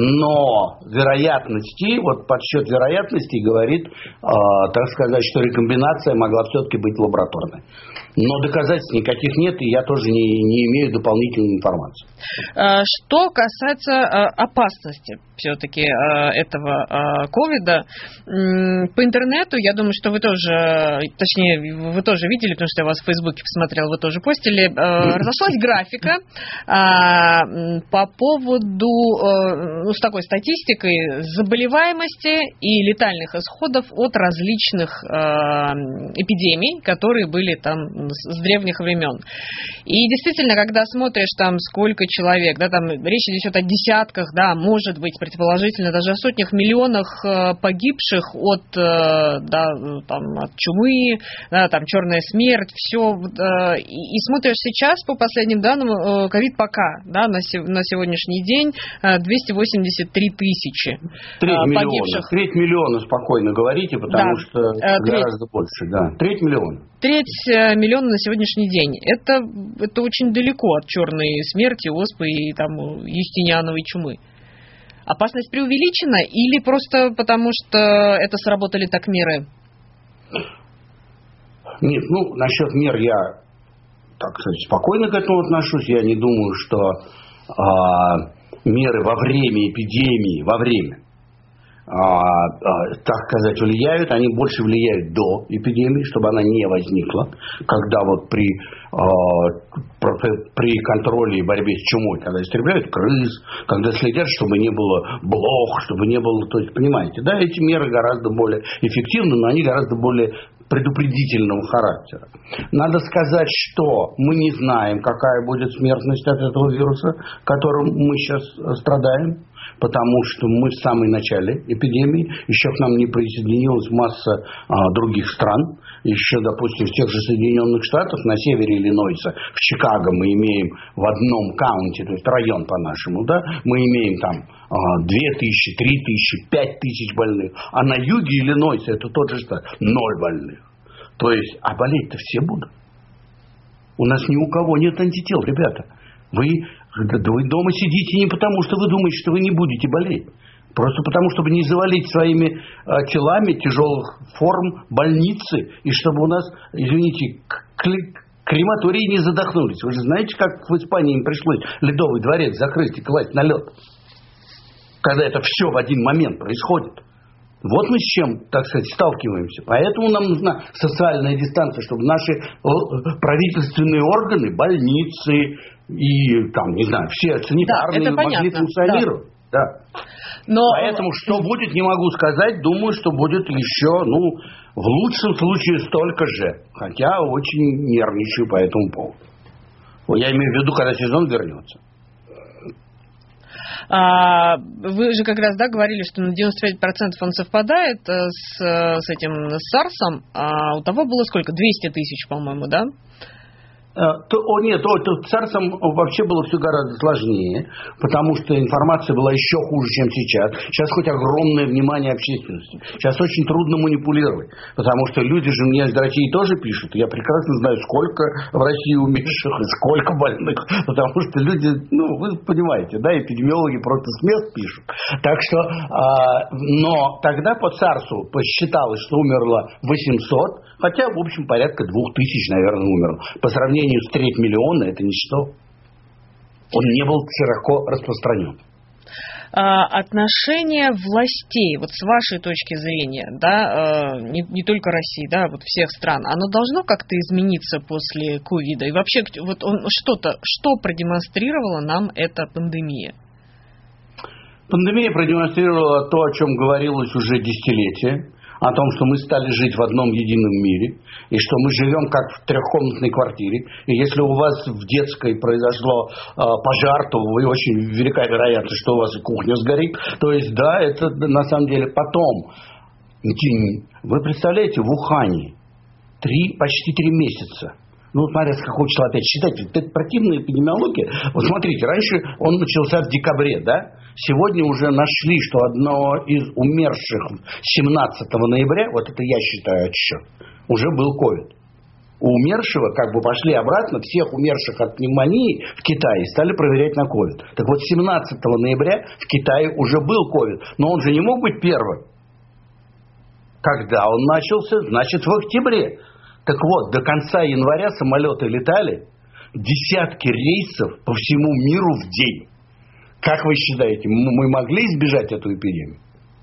но вероятности, вот подсчет вероятностей говорит, э, так сказать, что рекомбинация могла все-таки быть лабораторной. Но доказательств никаких нет, и я тоже не, не имею дополнительной информации. Что касается опасности все-таки этого ковида, по интернету, я думаю, что вы тоже, точнее, вы тоже видели, потому что я вас в Фейсбуке посмотрела, вы тоже постили, разошлась графика по поводу, ну, с такой статистикой заболеваемости и летальных исходов от различных эпидемий, которые были там с древних времен. И действительно, когда смотришь там сколько человек, да, там речь идет о десятках, да, может быть, предположительно, даже о сотнях миллионах погибших от, да, там, от чумы, да, там, черная смерть, все. И, и смотришь сейчас, по последним данным, ковид пока, да, на, на сегодняшний день двести восемьдесят три тысячи погибших. Треть миллиона спокойно говорите, потому да. что Треть. гораздо больше, да. Треть миллиона. Треть миллиона на сегодняшний день. Это, это очень далеко от черной смерти, оспы и там юстиниановой чумы. Опасность преувеличена или просто потому, что это сработали так меры? Нет, ну, насчет мер я, так сказать, спокойно к этому отношусь. Я не думаю, что а, меры во время эпидемии, во время, А, а, так сказать, влияют, они больше влияют до эпидемии, чтобы она не возникла, когда вот при, а, при контроле и борьбе с чумой, когда истребляют крыс, когда следят, чтобы не было блох, чтобы не было, то есть, понимаете, да, эти меры гораздо более эффективны, но они гораздо более предупредительного характера. Надо сказать, что мы не знаем, какая будет смертность от этого вируса, которым мы сейчас страдаем, потому что мы в самом начале эпидемии, еще к нам не присоединилась масса а, других стран. еще, допустим, в тех же Соединенных Штатах, на севере Иллинойса, в Чикаго мы имеем в одном каунте, то есть район по-нашему, да, мы имеем там две тысячи, три тысячи, пять тысяч больных, а на юге Иллинойса, это тот же штат, ноль больных. То есть, а болеть-то все будут. У нас ни у кого нет антител, ребята. Вы, вы дома сидите не потому, что вы думаете, что вы не будете болеть. Просто потому, чтобы не завалить своими э, телами тяжелых форм больницы, и чтобы у нас, извините, крематории не задохнулись. Вы же знаете, как в Испании им пришлось Ледовый дворец закрыть и класть на лед, когда это все в один момент происходит. Вот мы с чем, так сказать, сталкиваемся. Поэтому нам нужна социальная дистанция, чтобы наши правительственные органы, больницы и, там, не знаю, все санитарные да, могли функционировать. Да. Да. Но... Поэтому что будет, не могу сказать. Думаю, что будет еще, ну, в лучшем случае столько же. Хотя очень нервничаю по этому поводу. Я имею в виду, когда сезон вернется. А, вы же как раз, да, говорили, что на девяносто пять процентов он совпадает с, с этим с сарсом. А у того было сколько? двести тысяч, по-моему, да? То, о, нет, о, то, с сарсом вообще было все гораздо сложнее, потому что информация была еще хуже, чем сейчас. Сейчас хоть огромное внимание общественности. Сейчас очень трудно манипулировать, потому что люди же мне из России тоже пишут. Я прекрасно знаю, сколько в России умерших и сколько больных, потому что люди, ну, вы понимаете, да, эпидемиологи просто с мест пишут. Так что, а, но тогда по сарсу посчиталось, что умерло восемьсот, хотя, в общем, порядка двух тысяч, наверное, умерло. По сравнению с треть миллиона это ничто. Он не был широко распространен. А, отношение властей, вот с вашей точки зрения, да, э, не, не только России, да, вот всех стран, оно должно как-то измениться после ковида? И вообще, вот он что-то, что продемонстрировала нам эта пандемия? Пандемия продемонстрировала то, о чем говорилось уже десятилетия. О том, что мы стали жить в одном едином мире, и что мы живем как в трехкомнатной квартире. И если у вас в детской произошло э, пожар, то вы очень велика вероятность, что у вас и кухня сгорит. То есть, да, это на самом деле потом. Вы представляете, в Ухане три, почти три месяца. Ну, смотря с какого числа опять считать. Это противная эпидемиология. Вот смотрите, раньше он начался в декабре, да? Сегодня уже нашли, что одно из умерших семнадцатого ноября, вот это я считаю отсчет, уже был ковид. У умершего как бы пошли обратно, всех умерших от пневмонии в Китае стали проверять на ковид. Так вот, семнадцатого ноября в Китае уже был ковид. Но он же не мог быть первым. Когда он начался? Значит, в октябре. Так вот, до конца января самолеты летали, десятки рейсов по всему миру в день. Как вы считаете, мы могли избежать эту эпидемию?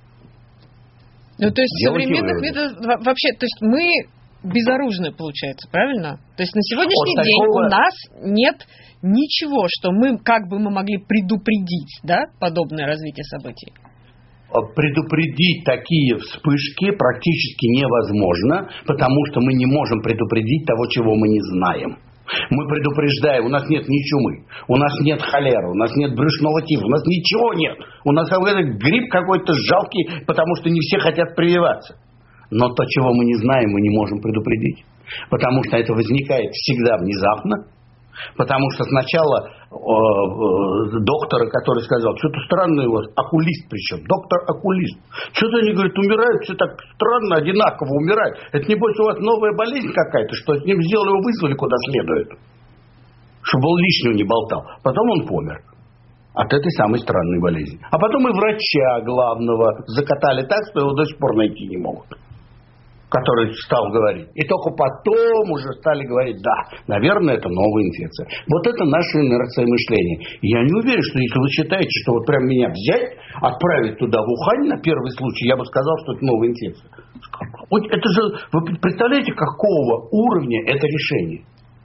Ну, то есть Делайте современных видов вообще, то есть мы безоружны, получается, правильно? То есть на сегодняшний вот день такого... у нас нет ничего, что мы, как бы мы могли предупредить, да, подобное развитие событий. Предупредить такие вспышки практически невозможно, потому что мы не можем предупредить того, чего мы не знаем. Мы предупреждаем, у нас нет ни чумы, у нас нет холеры, у нас нет брюшного тифа, у нас ничего нет. У нас этот грипп какой-то жалкий, потому что не все хотят прививаться. Но то, чего мы не знаем, мы не можем предупредить. Потому что это возникает всегда внезапно. Потому что сначала э, э, доктора, который сказал, что-то странное у вас, окулист причем, доктор-окулист. Что-то они, говорят, умирают, все так странно, одинаково умирают. Это небось у вас новая болезнь какая-то, что с ним сделали, его вызвали куда следует. Чтобы он лишнего не болтал. Потом он помер от этой самой странной болезни. А потом и врача главного закатали так, что его до сих пор найти не могут. Который стал говорить. И только потом уже стали говорить, да, наверное, это новая инфекция. Вот это наше инерция мышления. Я не уверен, что если вы считаете, что вот прям меня взять, отправить туда в Ухань на первый случай, я бы сказал, что это новая инфекция. Вот это же, вы представляете, какого уровня это решение?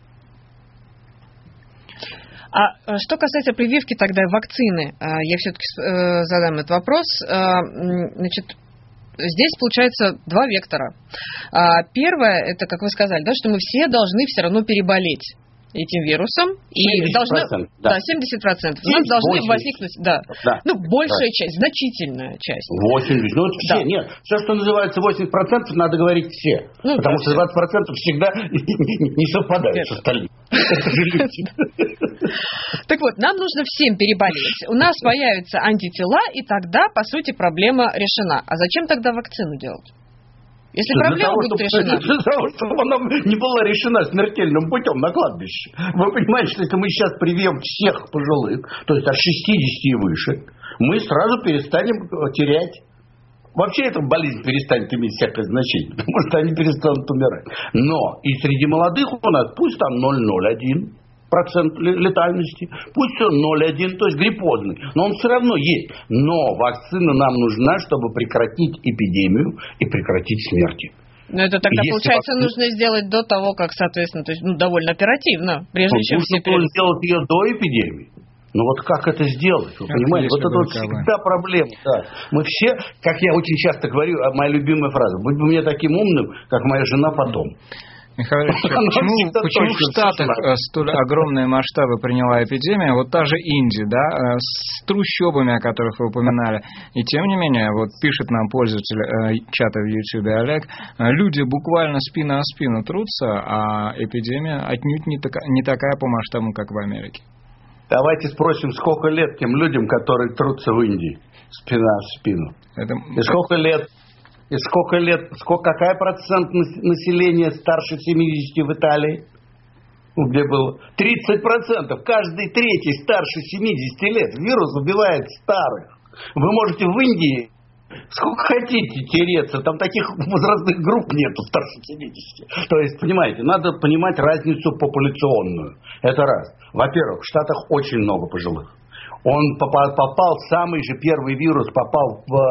А что касается прививки тогда вакцины, я все-таки задам этот вопрос. Значит, здесь получается два вектора. Первое, это, как вы сказали, да, что мы все должны все равно переболеть. этим вирусом, и семьдесят процентов, должны, да. да, семьдесят процентов, у нас должны восемьдесят возникнуть, да, да. ну, большая да. часть, значительная часть. восемьдесят, ну, все, да. Нет, все, что называется восемьдесят процентов, надо говорить все, ну, потому да, что двадцать процентов всегда не совпадают с остальными. Это же люди. Так вот, нам нужно всем переболеть, у нас появятся антитела, и тогда, по сути, проблема решена. А зачем тогда вакцину делать? Если для проблема того, будет чтобы, решена. Для того, чтобы она не была решена смертельным путем на кладбище. Вы понимаете, что если мы сейчас привьем всех пожилых, то есть от шестидесяти и выше, мы сразу перестанем терять. Вообще эта болезнь перестанет иметь всякое значение, потому что они перестанут умирать. Но и среди молодых у нас пусть там ноль целых ноль один процент летальности, пусть все ноль целых один, то есть гриппозный, но он все равно есть. Но вакцина нам нужна, чтобы прекратить эпидемию и прекратить смерти. Но это тогда, если получается, вакцина... нужно сделать до того, как, соответственно, то есть, ну, довольно оперативно, прежде ну, чем все перед... сделать ее до эпидемии. Ну вот как это сделать? Вы как понимаете, вот это вот всегда проблема. Да. Мы все, как я очень часто говорю, моя любимая фраза: будь бы мне таким умным, как моя жена потом. Михаил Ильич, почему, почему в Штатах столь огромные масштабы приняла эпидемия? Вот та же Индия, да, с трущобами, о которых вы упоминали. И тем не менее, вот пишет нам пользователь э, чата в Ютьюбе Олег, люди буквально спина о спину трутся, а эпидемия отнюдь не, така, не такая по масштабам, как в Америке. Давайте спросим, сколько лет тем людям, которые трутся в Индии, спина в спину. Это... И сколько лет... И сколько лет, сколько, какая процент населения старше семидесяти в Италии? Где было? тридцать процентов. Каждый третий старше семидесяти лет. Вирус убивает старых. Вы можете в Индии сколько хотите тереться. Там таких возрастных групп нету старше семидесяти. То есть, понимаете, надо понимать разницу популяционную. Это раз. Во-первых, в Штатах очень много пожилых. Он попал, попал, самый же первый вирус попал в,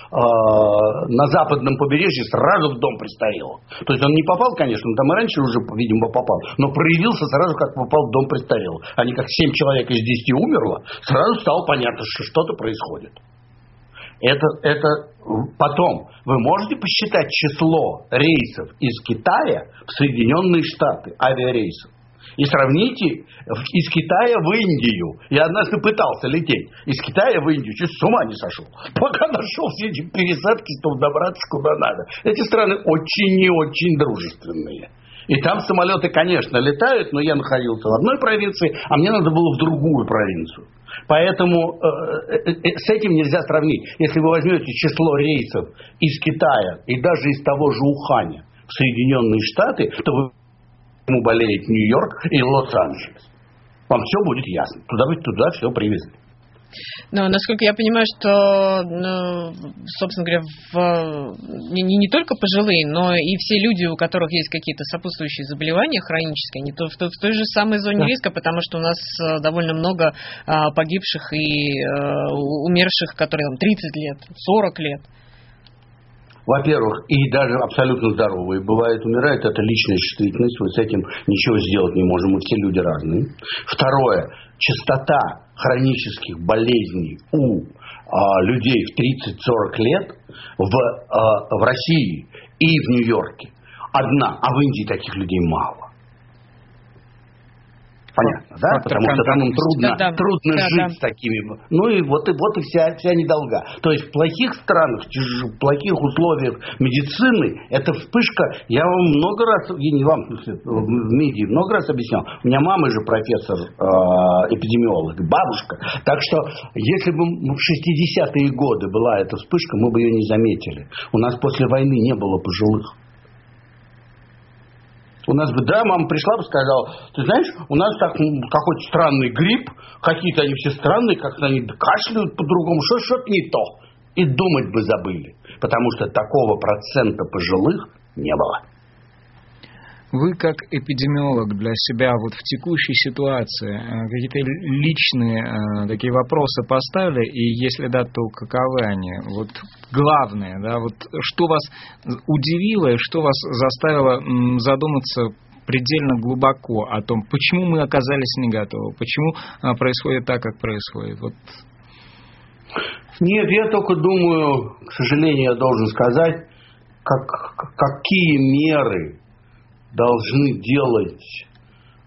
э, на западном побережье сразу в дом престарелых. То есть он не попал, конечно, там и раньше уже, видимо, попал, но проявился сразу, как попал в дом престарелых. Они как семь человек из десяти умерло, сразу стало понятно, что что-то происходит. Это, это потом. Вы можете посчитать число рейсов из Китая в Соединенные Штаты, авиарейсов? И сравните из Китая в Индию. Я однажды пытался лететь из Китая в Индию, чуть с ума не сошел. Пока нашел все эти пересадки, чтобы добраться куда надо. Эти страны очень и очень дружественные. И там самолеты, конечно, летают, но я находился в одной провинции, а мне надо было в другую провинцию. Поэтому э, э, с этим нельзя сравнить. Если вы возьмете число рейсов из Китая и даже из того же Уханя в Соединенные Штаты, то вы ему болеет Нью-Йорк и Лос-Анджелес. Вам все будет ясно. Туда вы туда все привезли. Но, насколько я понимаю, что, ну, собственно говоря, в, не, не только пожилые, но и все люди, у которых есть какие-то сопутствующие заболевания хронические, они то, в, в той же самой зоне да. риска, потому что у нас довольно много а, погибших и а, умерших, которые там тридцать лет, сорок лет. Во-первых, и даже абсолютно здоровые бывают, умирают, это личная чувствительность, мы с этим ничего сделать не можем, мы все люди разные. Второе, частота хронических болезней у а, людей в тридцать-сорок лет в, а, в России и в Нью-Йорке одна, а в Индии таких людей мало. Понятно, да? Фактор Потому что там им трудно, да, да. трудно да, жить да. с такими. Ну и вот и, вот и вся, вся недолга. То есть в плохих странах, в плохих условиях медицины, эта вспышка, я вам много раз, и не вам, в медиа много раз объяснял. У меня мама же профессор, э, эпидемиолог, бабушка. Так что если бы в шестидесятые годы была эта вспышка, мы бы ее не заметили. У нас после войны не было пожилых. У нас бы, да, мама пришла бы и сказала, ты знаешь, у нас так, какой-то странный грипп, какие-то они все странные, как-то они кашляют по-другому, что что-то не то. И думать бы забыли, потому что такого процента пожилых не было. Вы как эпидемиолог для себя вот в текущей ситуации какие-то личные такие вопросы поставили, и если да, то каковы они? Вот главное, да, вот что вас удивило и что вас заставило задуматься предельно глубоко о том, почему мы оказались не готовы, почему происходит так, как происходит? Вот. Нет, я только думаю, к сожалению, я должен сказать, как, какие меры должны делать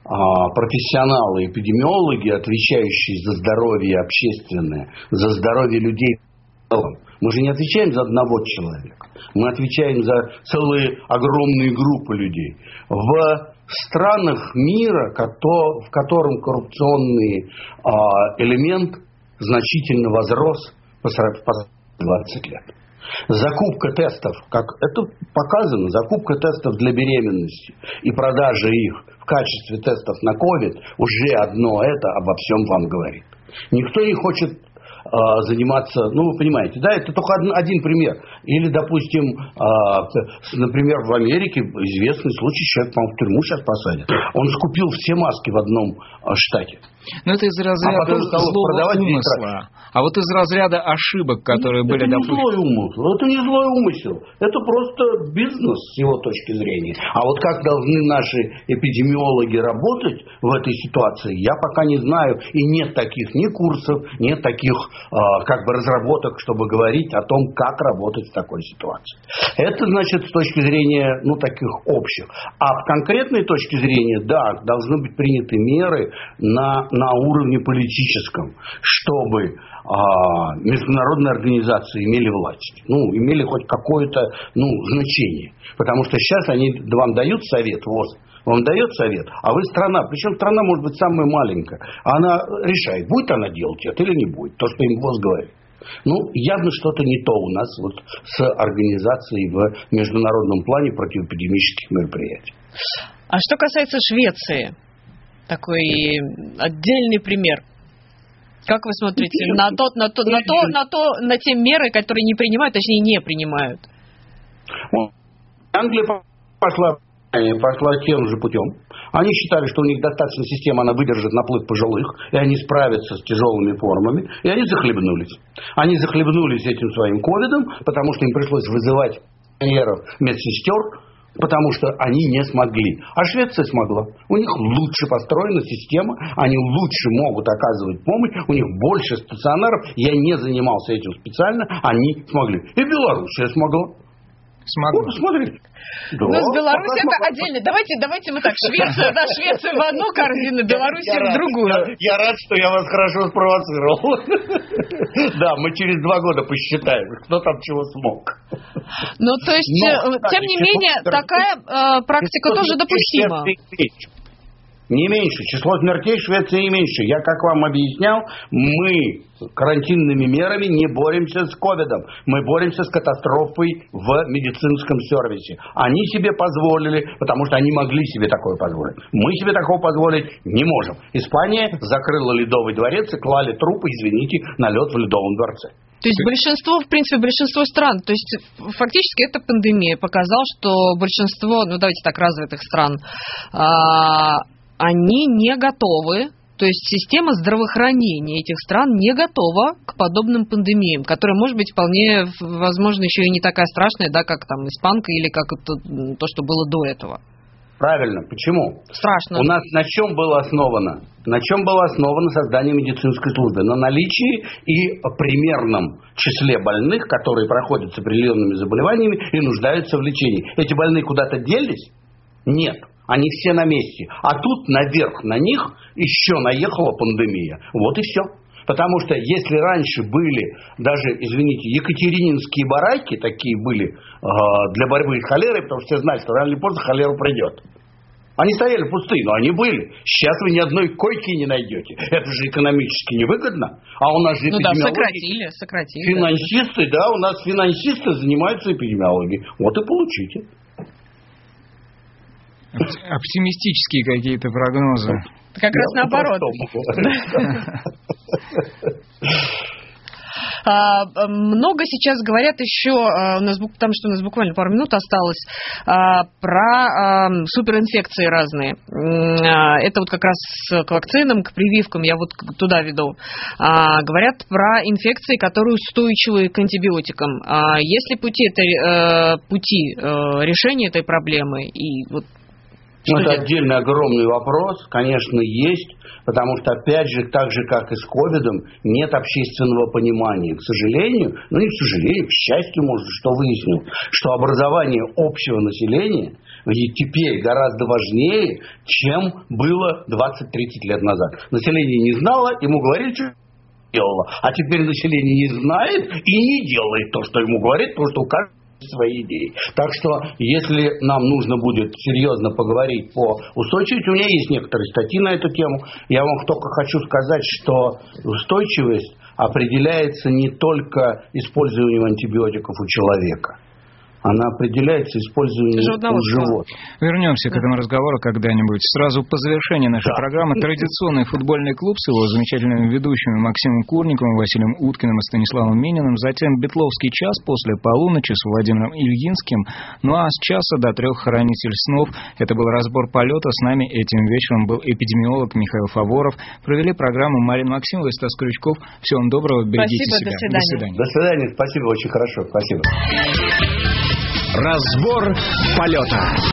профессионалы, эпидемиологи, отвечающие за здоровье общественное, за здоровье людей в целом. Мы же не отвечаем за одного человека. Мы отвечаем за целые огромные группы людей. В странах мира, в котором коррупционный элемент значительно возрос по двадцать лет. Закупка тестов, как это показано, закупка тестов для беременности и продажа их в качестве тестов на ковид, уже одно это обо всем вам говорит. Никто не хочет а, заниматься, ну вы понимаете, да, это только один, один пример. Или, допустим, а, например, в Америке известный случай, человек, по-моему, в тюрьму сейчас посадят. Он скупил все маски в одном а, штате. Ну, это из разряда а злого умысла. А вот из разряда ошибок, которые это были не допущены. Злой умысел, это не злой умысел. Это просто бизнес с его точки зрения. А вот как должны наши эпидемиологи работать в этой ситуации, я пока не знаю. И нет таких ни курсов, нет таких э, как бы разработок, чтобы говорить о том, как работать в такой ситуации. Это значит с точки зрения, ну, таких общих. А в конкретной точке зрения, да, должны быть приняты меры на, на уровне политическом, чтобы а, международные организации имели власть, ну, имели хоть какое-то, ну, значение. Потому что сейчас они вам дают совет, ВОЗ, вам дает совет, а вы страна, причем страна может быть самая маленькая, она решает, будет она делать это или не будет, то, что им ВОЗ говорит. Ну, явно что-то не то у нас вот с организацией в международном плане противоэпидемических мероприятий. А что касается Швеции, такой отдельный пример. Как вы смотрите на то, на то, на то, на то, на те меры, которые не принимают, точнее не принимают? Англия пошла, пошла тем же путем. Они считали, что у них достаточно система, она выдержит наплыв пожилых, и они справятся с тяжелыми формами, и они захлебнулись. Они захлебнулись этим своим ковидом, потому что им пришлось вызывать инженеров, медсестер, потому что они не смогли. А Швеция смогла. У них лучше построена система, они лучше могут оказывать помощь, у них больше стационаров. Я не занимался этим специально, они смогли. И Белоруссия смогла. Смогла. Вот, смотрите. Да, ну, с Беларусью это отдельно. Давайте, давайте мы так, Швеция, да, Швеция в одну корзину, Белоруссия в другую. Я, я рад, что я вас хорошо спровоцировал. Да, мы через два года посчитаем, кто там чего смог. Ну, то есть, тем не менее, такая практика тоже допустима. Не меньше. Число смертей в Швеции не меньше. Я, как вам объяснял, мы карантинными мерами не боремся с ковидом. Мы боремся с катастрофой в медицинском сервисе. Они себе позволили, потому что они могли себе такое позволить. Мы себе такого позволить не можем. Испания закрыла Ледовый дворец и клали трупы, извините, на лед в Ледовом дворце. То есть большинство, в принципе, большинство стран, то есть фактически эта пандемия показала, что большинство, ну давайте так, развитых стран, а, они не готовы, то есть система здравоохранения этих стран не готова к подобным пандемиям, которые, может быть, вполне, возможно, еще и не такая страшная, да, как там испанка или как это, то, что было до этого. Правильно. Почему? Страшно. У нас на чем было основано? На чем было основано создание медицинской службы? На наличии и примерном числе больных, которые проходят с определенными заболеваниями и нуждаются в лечении. Эти больные куда-то делись? Нет. Они все на месте. А тут наверх на них еще наехала пандемия. Вот и все. Потому что если раньше были даже, извините, екатерининские бараки, такие были э, для борьбы с холерой, потому что все знали, что рано или поздно холера придет. Они стояли пустые, но они были. Сейчас вы ни одной койки не найдете. Это же экономически невыгодно. А у нас же ну эпидемиологи... да, сократили, сократили. Финансисты, да. да, у нас финансисты занимаются эпидемиологией. Вот и получите. Оптимистические какие-то прогнозы. Как раз Я наоборот. А, много сейчас говорят еще, у нас, потому что у нас буквально пару минут осталось, а, про а, суперинфекции разные. А, это вот как раз к вакцинам, к прививкам, я вот туда веду. А, говорят про инфекции, которые устойчивы к антибиотикам. А, есть ли пути, это, пути решения этой проблемы? И вот Ну, это отдельный огромный вопрос, конечно, есть, потому что, опять же, так же, как и с ковидом, нет общественного понимания. К сожалению, ну не к сожалению, к счастью, может, что выяснил, что образование общего населения в и теперь гораздо важнее, чем было двадцать-тридцать лет назад. Население не знало, ему говорили, что делало. А теперь население не знает и не делает то, что ему говорит, потому что у каждого свои идеи. Так что, если нам нужно будет серьезно поговорить по устойчивости, у меня есть некоторые статьи на эту тему. Я вам только хочу сказать, что устойчивость определяется не только использованием антибиотиков у человека. Она определяется использованием у животных. Вернемся к этому разговору когда-нибудь. Сразу по завершении нашей да. программы традиционный футбольный клуб с его замечательными ведущими Максимом Курниковым, Василием Уткиным и Станиславом Мининым. Затем Бетловский час после полуночи с Владимиром Ильинским. Ну а с часа до трех хранитель снов. Это был разбор полета. С нами этим вечером был эпидемиолог Михаил Фаворов. Провели программу Марина Максимова и Стас Крючков. Всего вам доброго, берегите Спасибо, себя. До свидания. До свидания. Спасибо, очень хорошо. Спасибо. Разбор полета.